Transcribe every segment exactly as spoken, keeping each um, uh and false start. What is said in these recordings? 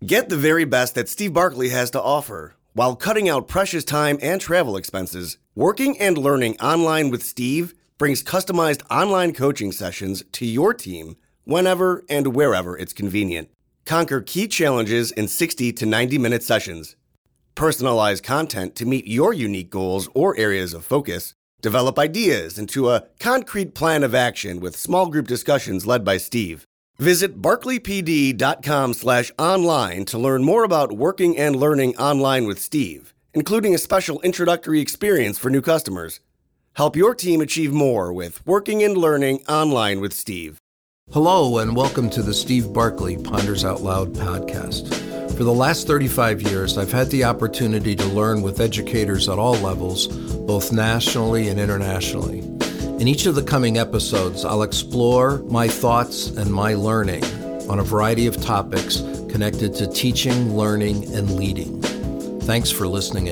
Get the very best that Steve Barkley has to offer. While cutting out precious time and travel expenses, Working and Learning Online with Steve brings customized online coaching sessions to your team whenever and wherever it's convenient. Conquer key challenges in sixty to ninety minute sessions. Personalize content to meet your unique goals or areas of focus. Develop ideas into a concrete plan of action with small group discussions led by Steve. Visit barclaypd.com slash online to learn more about Working and Learning Online with Steve, including a special introductory experience for new customers. Help your team achieve more with Working and Learning Online with Steve. Hello, and welcome to the Steve Barkley Ponders Out Loud podcast. For the last thirty-five years, I've had the opportunity to learn with educators at all levels, both nationally and internationally. In each of the coming episodes, I'll explore my thoughts and my learning on a variety of topics connected to teaching, learning, and leading. Thanks for listening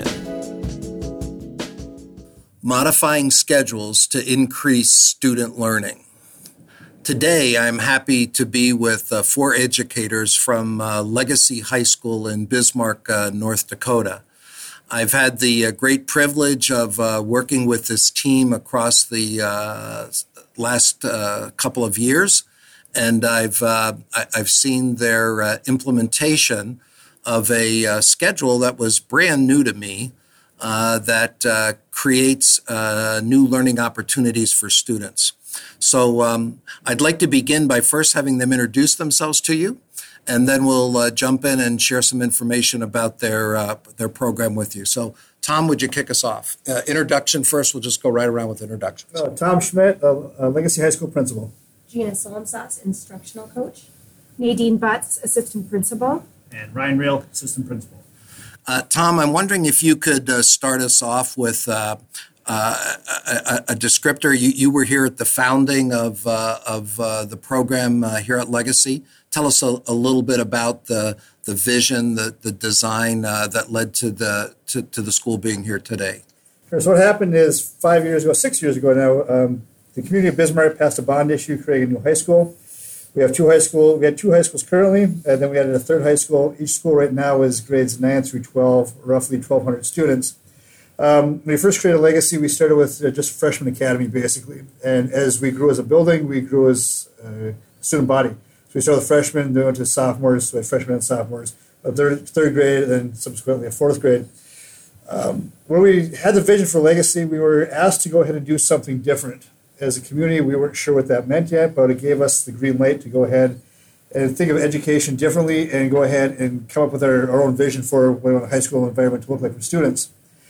in. Modifying schedules to increase student learning. Today, I'm happy to be with uh, four educators from uh, Legacy High School in Bismarck, uh, North Dakota. I've had the uh, great privilege of uh, working with this team across the uh, last uh, couple of years, and I've uh, I- I've seen their uh, implementation of a uh, schedule that was brand new to me, uh, that uh, creates uh, new learning opportunities for students. So um, I'd like to begin by first having them introduce themselves to you, and then we'll uh, jump in and share some information about their uh, their program with you. So, Tom, would you kick us off? Uh, introduction first. We'll just go right around with introductions. Uh, Tom Schmidt, uh, uh, Legacy High School Principal. Gina Solomsatz, Instructional Coach. Nadine Butts, Assistant Principal. And Ryan Real, Assistant Principal. Uh, Tom, I'm wondering if you could uh, start us off with uh, uh, a, a, a descriptor. You, you were here at the founding of uh, of uh, the program uh, here at Legacy. Tell us a, a little bit about the the vision, the the design uh, that led to the to, to the school being here today. Sure. So what happened is five years ago, six years ago now, um, the community of Bismarck passed a bond issue creating a new high school. We have two high school. We had two high schools currently, and then we added a third high school. Each school right now is grades nine through twelve, roughly twelve hundred students. Um, when we first created Legacy, we started with uh, just freshman academy, basically. And as we grew as a building, we grew as a student body. So we started with freshmen, then went to sophomores, so we had freshmen and sophomores, a third, third grade, and then subsequently a fourth grade. Um, when we had the vision for Legacy, we were asked to go ahead and do something different. As a community, we weren't sure what that meant yet, but it gave us the green light to go ahead and think of education differently and go ahead and come up with our, our own vision for what we want a high school environment to look like for students.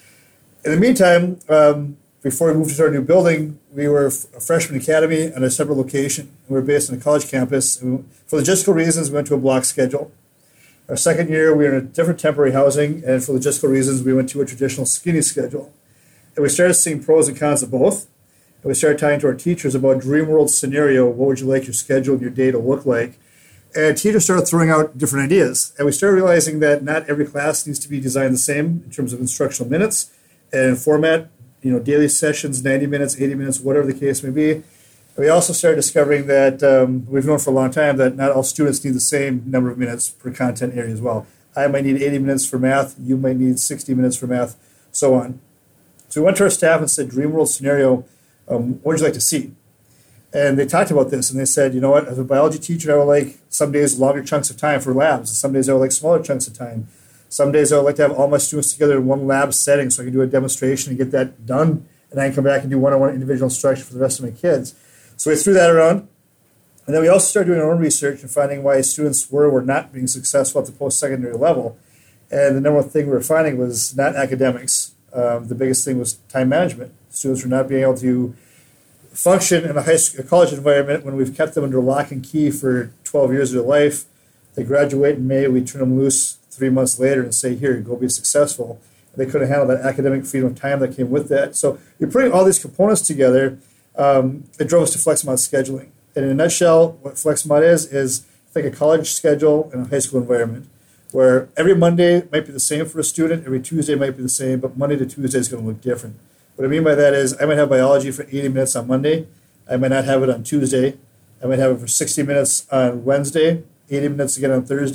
In the meantime, um, before we moved to our new building, we were a freshman academy on a separate location. We were based on a college campus. And for logistical reasons, we went to a block schedule. Our second year, we were in a different temporary housing, and for logistical reasons, we went to a traditional skinny schedule. And we started seeing pros and cons of both. And we started talking to our teachers about dream world scenario. What would you like your schedule and your day to look like? And teachers started throwing out different ideas. And we started realizing that not every class needs to be designed the same in terms of instructional minutes and format, you know, daily sessions, ninety minutes, eighty minutes, whatever the case may be. And we also started discovering that um, we've known for a long time that not all students need the same number of minutes per content area as well. I might need eighty minutes for math. You might need sixty minutes for math, so on. So we went to our staff and said, dream world scenario, Um, what would you like to see? And they talked about this, and they said, you know what, as a biology teacher, I would like some days longer chunks of time for labs. Some days I would like smaller chunks of time. Some days I would like to have all my students together in one lab setting so I can do a demonstration and get that done, and I can come back and do one-on-one individual instruction for the rest of my kids. So we threw that around. And then we also started doing our own research and finding why students were or were not being successful at the post-secondary level. And the number one thing we were finding was not academics. Um, the biggest thing was time management. Students were not being able to function in a high school, a college environment when we've kept them under lock and key for twelve years of their life. They graduate in May, we turn them loose three months later and say, here, go be successful. And they couldn't handle that academic freedom of time that came with that. So you're putting all these components together. Um, it drove us to FlexMod scheduling. And in a nutshell, what FlexMod is, is think a college schedule in a high school environment where every Monday might be the same for a student, every Tuesday might be the same, but Monday to Tuesday is going to look different. What I mean by that is I might have biology for eighty minutes on Monday. I might not have it on Tuesday. I might have it for sixty minutes on Wednesday, eighty minutes again on Thursday,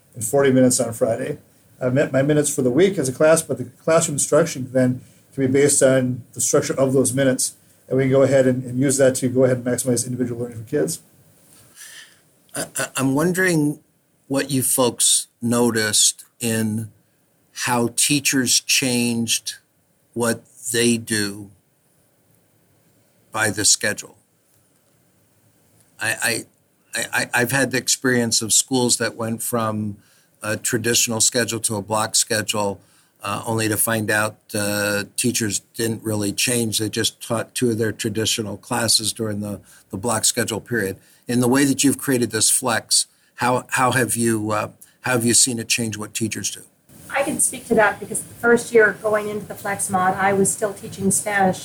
and forty minutes on Friday. I met my minutes for the week as a class, but the classroom instruction then can be based on the structure of those minutes. And we can go ahead and, and use that to go ahead and maximize individual learning for kids. I, I'm wondering what you folks noticed in how teachers changed what they do by the schedule. I, I, I, I've had the experience of schools that went from a traditional schedule to a block schedule, uh, only to find out uh, teachers didn't really change. They just taught two of their traditional classes during the, the block schedule period. In the way that you've created this flex, how how have you uh, how have you seen it change what teachers do? I can speak to that because the first year going into the flex mod, I was still teaching Spanish.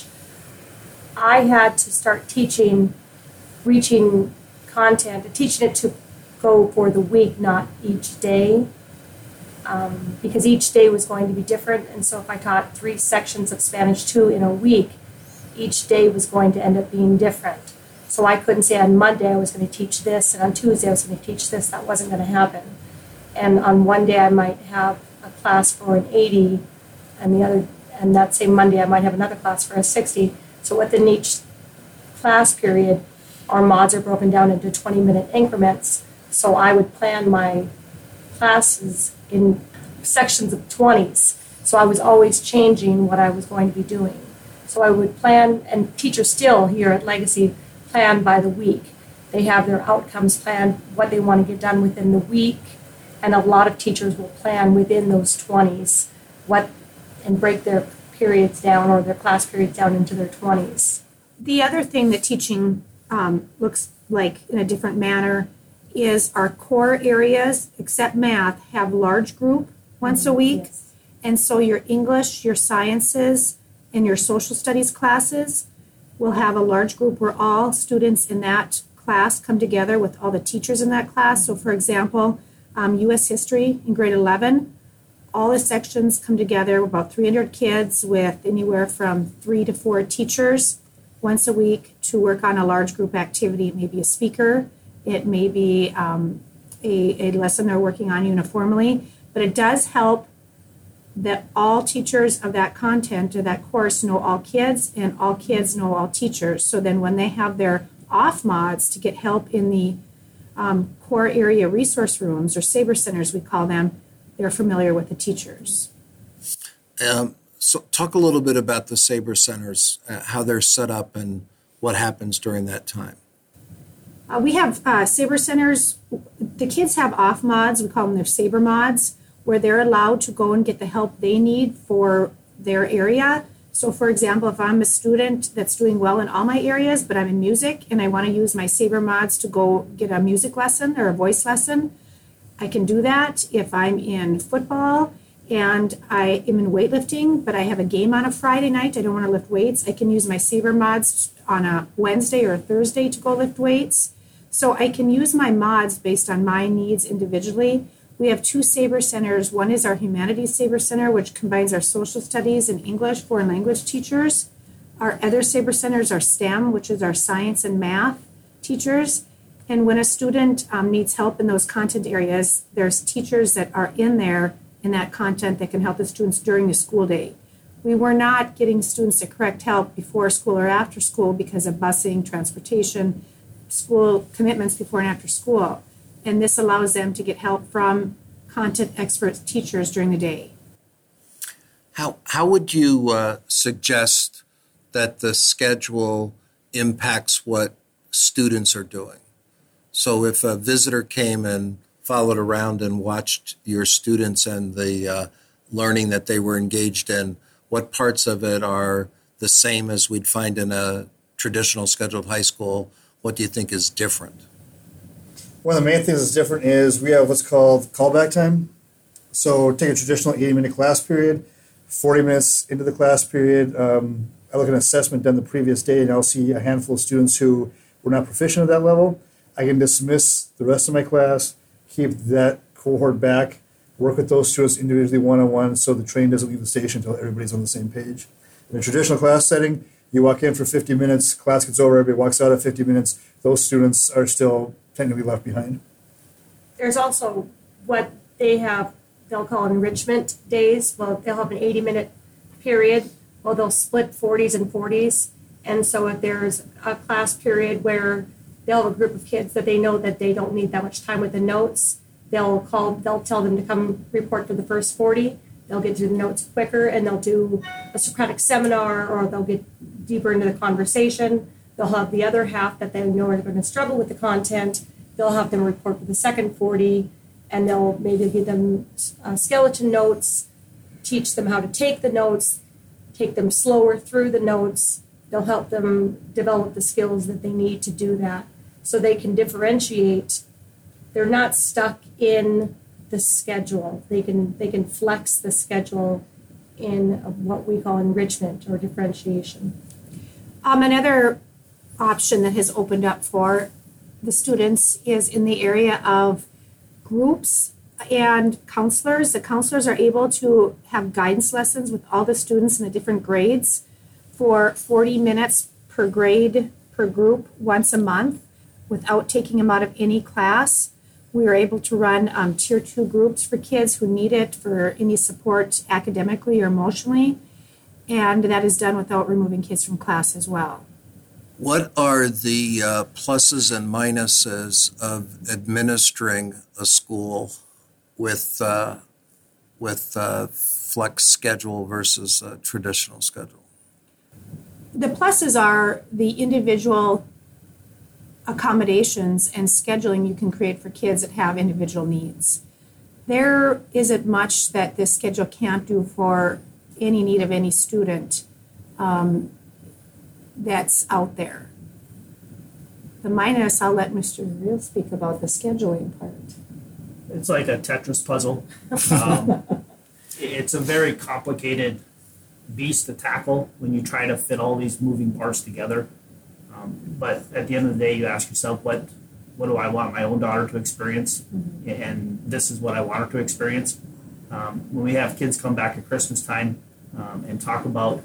I had to start teaching, reaching content, teaching it to go for the week, not each day, um, because each day was going to be different. And so if I taught three sections of Spanish two in a week, each day was going to end up being different. So I couldn't say on Monday I was going to teach this, and on Tuesday I was going to teach this. That wasn't going to happen. And on one day I might have a class for an eighty, and the other, and that same Monday I might have another class for a sixty. So within each class period, our mods are broken down into twenty-minute increments. So I would plan my classes in sections of twenties. So I was always changing what I was going to be doing. So I would plan, and teachers still here at Legacy plan by the week. They have their outcomes planned, what they want to get done within the week, and a lot of teachers will plan within those twenties what and break their periods down or their class periods down into their twenties. The other thing that teaching um, looks like in a different manner is our core areas, except math, have large group once mm-hmm. a week. Yes. And so your English, your sciences, and your social studies classes will have a large group where all students in that class come together with all the teachers in that class. So for example, um, U S history in grade eleven, all the sections come together, about three hundred kids with anywhere from three to four teachers once a week to work on a large group activity. It may be a speaker, it may be um, a, a lesson they're working on uniformly, but it does help that all teachers of that content or that course know all kids and all kids know all teachers. So then when they have their off mods to get help in the um, core area resource rooms or Saber centers, we call them, they're familiar with the teachers. Um, so talk a little bit about the Saber centers, uh, how they're set up and what happens during that time. Uh, we have uh, Saber centers. The kids have off mods. We call them their Saber mods, where they're allowed to go and get the help they need for their area. So for example, if I'm a student that's doing well in all my areas, but I'm in music and I want to use my Saber mods to go get a music lesson or a voice lesson, I can do that. If I'm in football and I am in weightlifting, but I have a game on a Friday night, I don't want to lift weights, I can use my Saber mods on a Wednesday or a Thursday to go lift weights. So I can use my mods based on my needs individually. We have two Saber centers. One is our Humanities Saber Center, which combines our social studies and English foreign language teachers. Our other Saber centers are STEM, which is our science and math teachers. And when a student um, needs help in those content areas, there's teachers that are in there in that content that can help the students during the school day. We were not getting students the correct help before school or after school because of busing, transportation, school commitments before and after school. And this allows them to get help from content expert teachers during the day. How how would you uh, suggest that the schedule impacts what students are doing? So if a visitor came and followed around and watched your students and the uh, learning that they were engaged in, what parts of it are the same as we'd find in a traditional scheduled high school? What do you think is different? One of the main things that's different is we have what's called callback time. So take a traditional eighty-minute class period, forty minutes into the class period, um, I look at an assessment done the previous day, and I'll see a handful of students who were not proficient at that level. I can dismiss the rest of my class, keep that cohort back, work with those students individually one-on-one so the train doesn't leave the station until everybody's on the same page. In a traditional class setting, you walk in for fifty minutes, class gets over, everybody walks out at fifty minutes. Those students are still technically left behind. There's also what they have, they'll call enrichment days. Well, they'll have an eighty minute period. Well, they'll split forties and forties. And so if there's a class period where they'll have a group of kids that they know that they don't need that much time with the notes, they'll call, they'll tell them to come report for the first forty. They'll get to the notes quicker, and they'll do a Socratic seminar, or they'll get deeper into the conversation. They'll have the other half that they know are going to struggle with the content. They'll have them report for the second forty, and they'll maybe give them uh, skeleton notes, teach them how to take the notes, take them slower through the notes. They'll help them develop the skills that they need to do that, so they can differentiate. They're not stuck in the schedule. They can they can flex the schedule in what we call enrichment or differentiation. Um, another option that has opened up for the students is in the area of groups and counselors. The counselors are able to have guidance lessons with all the students in the different grades for forty minutes per grade, per group, once a month, without taking them out of any class. We are able to run um, tier two groups for kids who need it for any support academically or emotionally. And that is done without removing kids from class as well. What are the uh, pluses and minuses of administering a school with uh, with uh, flex schedule versus a traditional schedule? The pluses are the individual accommodations and scheduling you can create for kids that have individual needs. There isn't much that this schedule can't do for any need of any student um, that's out there. The minus, I'll let Mister Real speak about the scheduling part. It's like a Tetris puzzle. Um, it's a very complicated beast to tackle when you try to fit all these moving parts together. Um, but at the end of the day, you ask yourself, what what do I want my own daughter to experience? Mm-hmm. And this is what I want her to experience. Um, when we have kids come back at Christmas time um, and talk about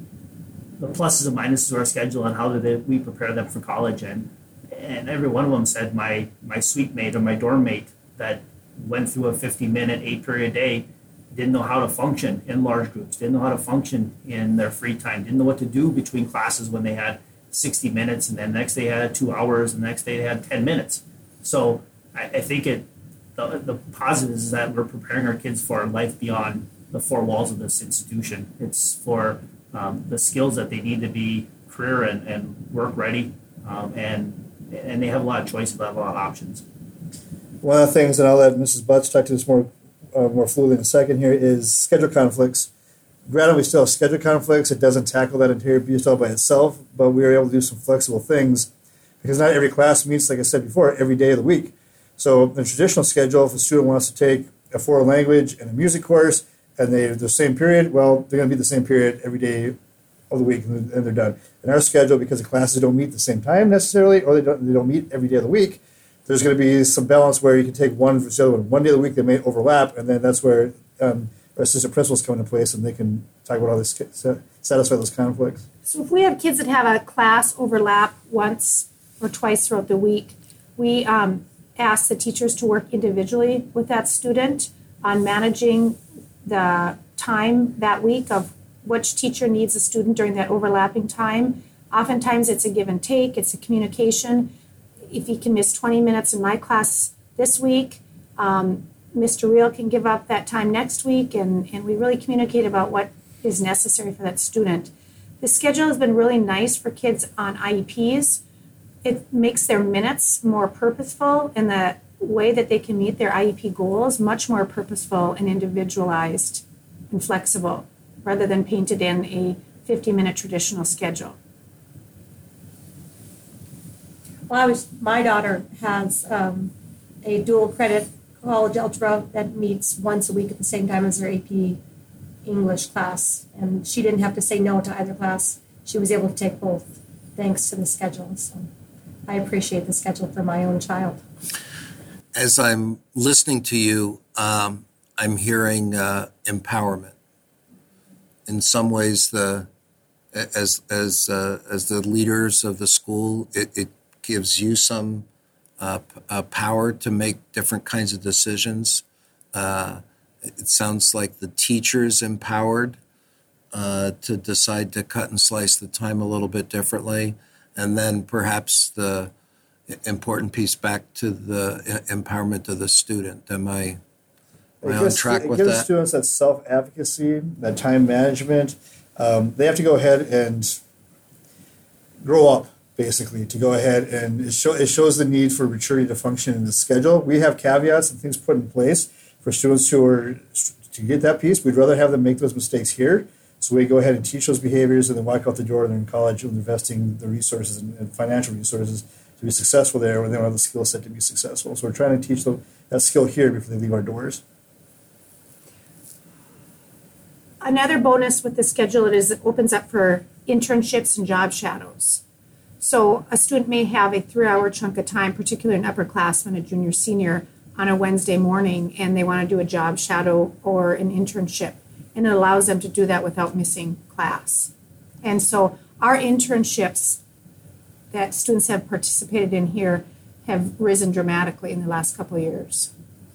the pluses and minuses of our schedule and how do they, we prepare them for college, and and every one of them said, my my suite mate or my dorm mate that went through a fifty minute, eight period day didn't know how to function in large groups, didn't know how to function in their free time, didn't know what to do between classes when they had sixty minutes, and then next day had two hours, and the next day they had ten minutes. So I, I think it the, the positive is that we're preparing our kids for life beyond the four walls of this institution. It's for um, the skills that they need to be career and, and work ready, um, and and they have a lot of choice, but a lot of options. One of the things, and I'll let Missus Butts talk to this more uh, more fluidly in a second here, is schedule conflicts. Granted, we still have schedule conflicts. It doesn't tackle that entire beast all by itself, but we are able to do some flexible things because not every class meets, like I said before, every day of the week. So in the traditional schedule, if a student wants to take a foreign language and a music course and they're the same period, well, they're going to be the same period every day of the week and they're done. In our schedule, because the classes don't meet the same time necessarily, or they don't, they don't meet every day of the week, there's going to be some balance where you can take one for the other one. One day of the week they may overlap, and then that's where um, our assistant principals come into place and they can talk about all this, satisfy those conflicts. So if we have kids that have a class overlap once or twice throughout the week, we um, ask the teachers to work individually with that student on managing the time that week of which teacher needs a student during that overlapping time. Oftentimes it's a give and take, it's a communication. If you can miss twenty minutes in my class this week, um, Mister Real can give up that time next week, and, and we really communicate about what is necessary for that student. The schedule has been really nice for kids on I E Ps. It makes their minutes more purposeful, and the way that they can meet their I E P goals much more purposeful and individualized and flexible, rather than painted in a fifty-minute traditional schedule. Well, I was, my daughter has um, a dual credit college algebra that meets once a week at the same time as her A P English class, and she didn't have to say no to either class. She was able to take both thanks to the schedule. So I appreciate the schedule for my own child. As I'm listening to you, um, I'm hearing uh, empowerment. In some ways, the as as uh, as the leaders of the school, it, it gives you some uh, p- uh, power to make different kinds of decisions Uh, it sounds like the teacher's empowered uh, to decide to cut and slice the time a little bit differently. And then perhaps the important piece back to the empowerment of the student. Am I, am I on track with that? It gives students that self-advocacy, that time management. Um, they have to go ahead and grow up, basically, to go ahead and it, show, it shows the need for maturity to function in the schedule. We have caveats and things put in place for students who are to get that piece. We'd rather have them make those mistakes here. So we go ahead and teach those behaviors and then walk out the door and they're in college and investing the resources and, and financial resources to be successful there when they don't have the skill set to be successful. So we're trying to teach them that skill here before they leave our doors. Another bonus with the schedule is it opens up for internships and job shadows. So a student may have a three-hour chunk of time, particularly an upperclassman, a junior, senior, on a Wednesday morning, and they want to do a job shadow or an internship. And it allows them to do that without missing class. And so our internships that students have participated in here have risen dramatically in the last couple of years.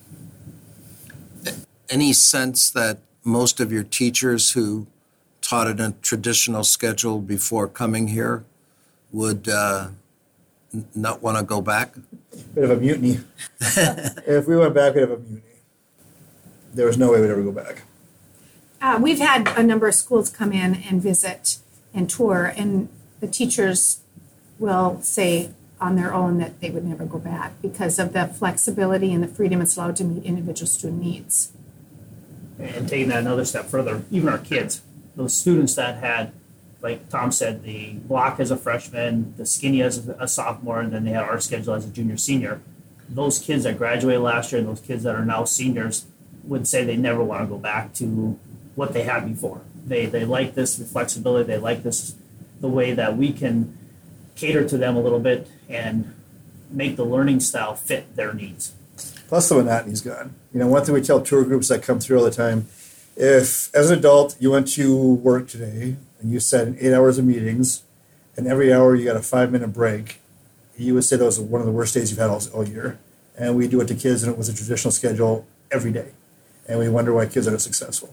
Any sense that most of your teachers who taught in a traditional schedule before coming here would uh, n- not want to go back? Bit of a mutiny. If we went back, we'd have a mutiny. There was no way we'd ever go back. Uh, we've had a number of schools come in and visit and tour, and the teachers will say on their own that they would never go back because of the flexibility and the freedom it's allowed to meet individual student needs. And taking that another step further, even our kids, those students that had, like Tom said, the block as a freshman, the skinny as a sophomore, and then they had our schedule as a junior, senior. Those kids that graduated last year and those kids that are now seniors would say they never want to go back to what they had before. They they like this flexibility. They like this, the way that we can cater to them a little bit and make the learning style fit their needs. Plus the monotony's gone. You know, one thing we tell tour groups that come through all the time, if as an adult you went to work today and you sat in eight hours of meetings and every hour you got a five minute break, you would say that was one of the worst days you've had all, all year. And we do it to kids and it was a traditional schedule every day. And we wonder why kids aren't successful.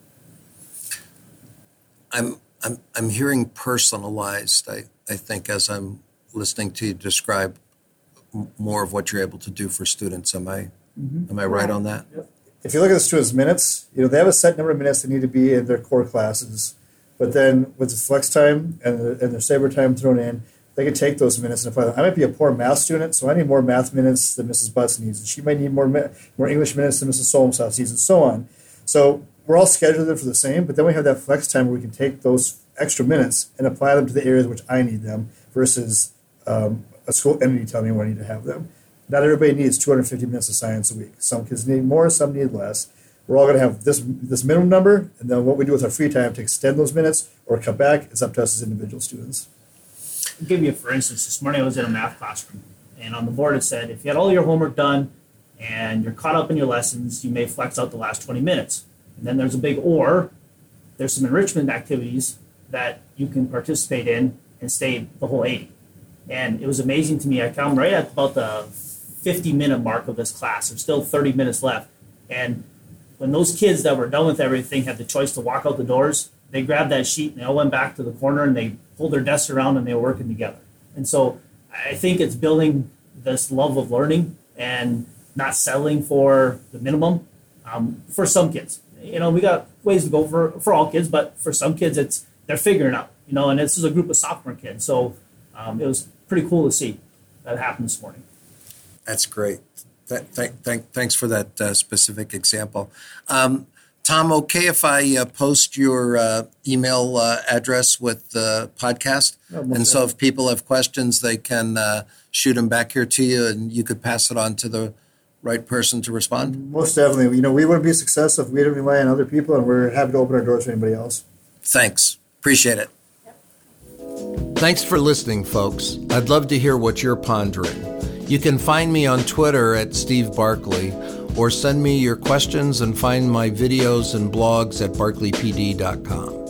I'm I'm I'm hearing personalized, I, I think, as I'm listening to you describe m- more of what you're able to do for students. Am I mm-hmm. am I right on that? If you look at the students' minutes, you know, they have a set number of minutes they need to be in their core classes. But then with the flex time and, the, and their saber time thrown in, they can take those minutes and apply them. I might be a poor math student, so I need more math minutes than Missus Butts needs. And she might need more more English minutes than Missus Solmshouse needs, and so on. So we're all scheduled for the same, but then we have that flex time where we can take those extra minutes and apply them to the areas which I need them versus um, a school entity telling me where I need to have them. Not everybody needs two hundred fifty minutes of science a week. Some kids need more, some need less. We're all going to have this this minimum number, and then what we do with our free time to extend those minutes or cut back is up to us as individual students. I'll give you a for instance. This morning I was in a math classroom, and on the board it said, if you had all your homework done and you're caught up in your lessons, you may flex out the last twenty minutes. And then there's a big or, there's some enrichment activities that you can participate in and stay the whole eighty. And it was amazing to me. I come right at about the fifty minute mark of this class. There's still thirty minutes left. And when those kids that were done with everything had the choice to walk out the doors, they grabbed that sheet and they all went back to the corner and they pulled their desks around and they were working together. And so I think it's building this love of learning and not settling for the minimum um, for some kids. You know, we got ways to go for, for all kids, but for some kids, it's they're figuring out, you know, and this is a group of sophomore kids. So um, it was pretty cool to see that happen this morning. That's great. Th- th- th- thanks for that uh, specific example. Um, Tom, okay if I uh, post your uh, email uh, address with the podcast? Oh, and so if people have questions, they can uh, shoot them back here to you and you could pass it on to the right person to respond? Most definitely. You know, we wouldn't be successful if we didn't rely on other people, and we're happy to open our doors for anybody else. Thanks. Appreciate it. Thanks for listening, folks. I'd love to hear what you're pondering. You can find me on Twitter at Steve Barkley, or send me your questions and find my videos and blogs at barkley p d dot com.